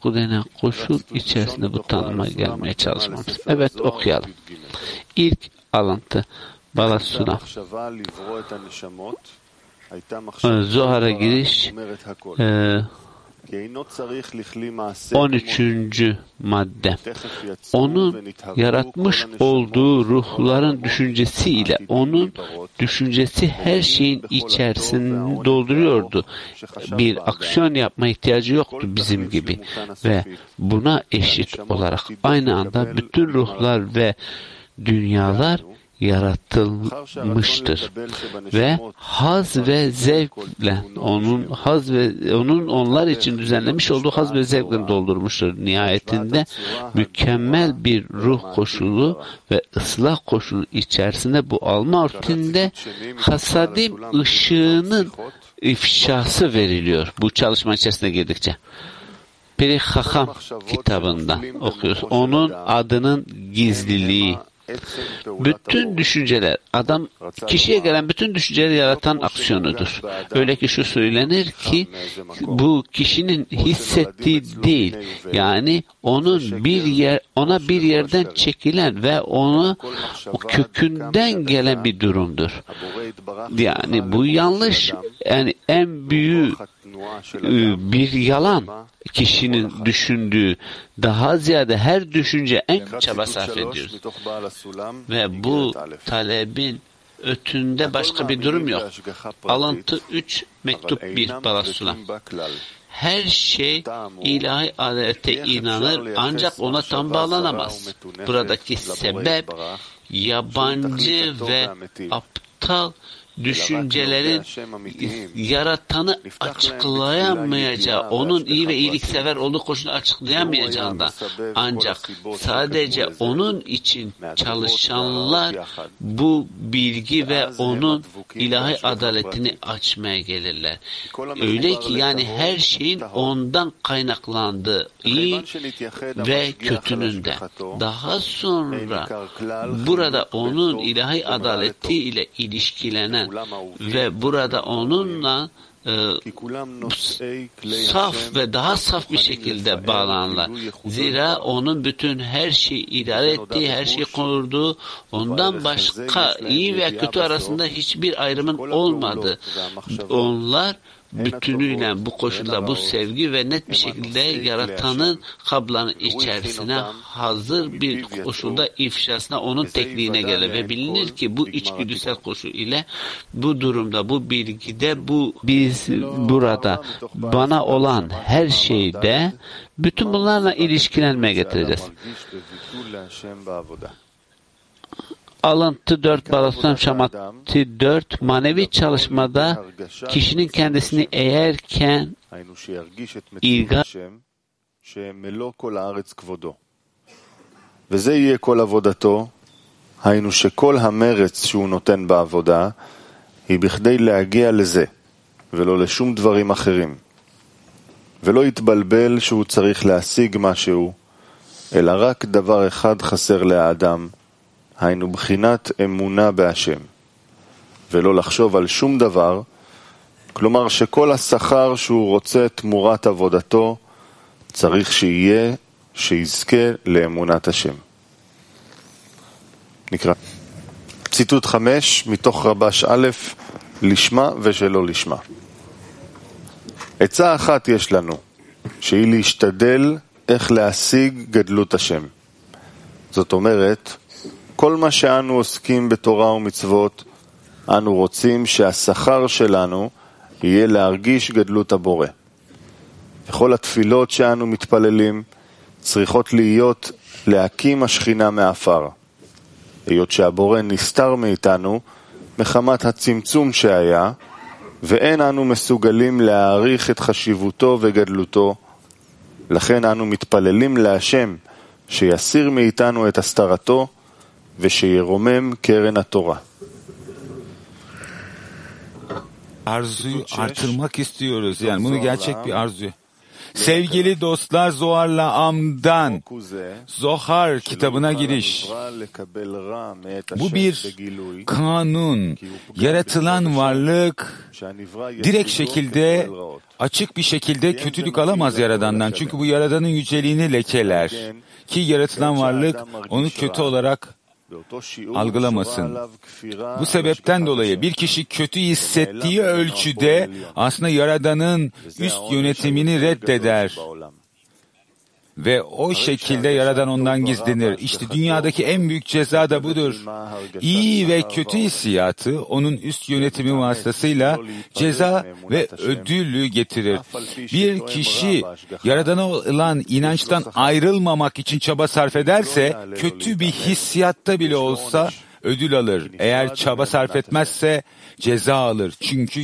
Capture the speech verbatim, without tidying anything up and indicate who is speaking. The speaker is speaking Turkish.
Speaker 1: korku denen koşul içerisinde bu tanıma gelmeye çalışmamız. Evet, okuyalım. İlk alıntı Balasuna. Zohar'a giriş e, on üçüncü madde. Onun yaratmış olduğu ruhların düşüncesiyle onun düşüncesi her şeyin içerisini dolduruyordu. Bir aksiyon yapma ihtiyacı yoktu bizim gibi ve buna eşit olarak aynı anda bütün ruhlar ve dünyalar yaratılmıştır ve haz ve zevkle onun haz ve onun onlar için düzenlemiş olduğu haz ve zevkle doldurmuştur. Nihayetinde mükemmel bir ruh koşulu ve ıslah koşulu içerisinde bu alma rutininde hasadim ışığının ifşası veriliyor. Bu çalışma içerisine girdikçe. Peri Hakam kitabından okuyoruz. Onun adının gizliliği. Bütün düşünceler, adam kişiye gelen bütün düşünceleri yaratan aksiyonudur. Öyle ki şu söylenir ki bu kişinin hissettiği değil, yani onun bir yer, ona bir yerden çekilen ve onu o kökünden gelen bir durumdur. Yani bu yanlış, yani en büyük bir yalan kişinin düşündüğü, daha ziyade her düşünce en çaba sarf ediyoruz. Ve bu talebin ötünde başka bir durum yok. Alıntı üç, mektup bir Balasuna. Her şey ilahi adalete inanır ancak ona tam bağlanamaz. Buradaki sebep yabancı ve aptal düşüncelerin yaratanı açıklayamayacağı, onun iyi ve iyiliksever olduğu koşulunu açıklayamayacağından, ancak sadece onun için çalışanlar bu bilgi ve onun ilahi adaletini açmaya gelirler. Öyle ki yani her şeyin ondan kaynaklandığı, iyi ve kötünün de. Daha sonra burada onun ilahi adaleti ile ilişkilenen ve burada onunla e, saf ve daha saf bir şekilde bağlanırlar. Zira onun bütün her şeyi idare ettiği, her şeyi kurduğu, ondan başka iyi veya kötü arasında hiçbir ayrımın olmadığı, onlar bütünüyle bu koşulda bu sevgi ve net bir şekilde yaratanın kablanın içerisine hazır bir koşulda ifşasına, onun tekliğine gelir ve bilinir ki bu içgüdüsel koşul ile bu durumda, bu bilgide, bu biz burada bana olan her şeyde bütün bunlarla ilişkilenmeye getireceğiz. Alıntı dört, Balasuna Şamati dört, manevi çalışmada kişinin kendisini eğerken ilga
Speaker 2: וזה יהיה כל עבודתו, היינו שכל המרץ שהוא נותן בעבודה היא בכדי להגיע לזה ולא לשום דברים אחרים, ולא יתבלבל שהוא צריך להשיג משהו, אלא רק דבר אחד חסר לאדם, היינו בחינת אמונה בהשם, ולא לחשוב על שום דבר, כלומר שכל השכר שהוא רוצה תמורת עבודתו צריך שיהיה שיזכה לאמונת השם. נקרא ציטוט חמש מתוך רבש א', לשמה ושלא לשמה. עצה אחת יש לנו, שהיא להשתדל איך להשיג גדלות השם. זאת אומרת, כל מה שאנו עוסקים בתורה ומצוות, אנו רוצים שהשכר שלנו יהיה להרגיש גדלות הבורא. וכל התפילות שאנו מתפללים צריכות להיות להקים השכינה מאפר. היות שהבורא נסתר מאיתנו מחמת הצמצום שהיה, ואין אנו מסוגלים להעריך את חשיבותו וגדלותו, לכן אנו מתפללים להשם שיסיר מאיתנו את הסתרתו ושירומם קרן התורה.
Speaker 3: Arzuyu artırmak istiyoruz. Yani bunu gerçek bir arzu. Sevgili dostlar, Zohar'la Am'dan Zohar kitabına giriş. Bu bir kanun. Yaratılan varlık direkt şekilde, açık bir şekilde kötülük alamaz Yaradan'dan. Çünkü bu Yaradan'ın yüceliğini lekeler. Ki yaratılan varlık onu kötü olarak algılamasın. Bu sebepten dolayı bir kişi kötü hissettiği ölçüde aslında Yaradan'ın üst yönetimini reddeder. Ve o şekilde Yaradan ondan gizlenir. İşte dünyadaki en büyük ceza da budur. İyi ve kötü hissiyatı onun üst yönetimi vasıtasıyla ceza ve ödülü getirir. Bir kişi Yaradan'a olan inançtan ayrılmamak için çaba sarf ederse, kötü bir hissiyatta bile olsa ödül alır. Eğer çaba sarf etmezse ceza alır. Çünkü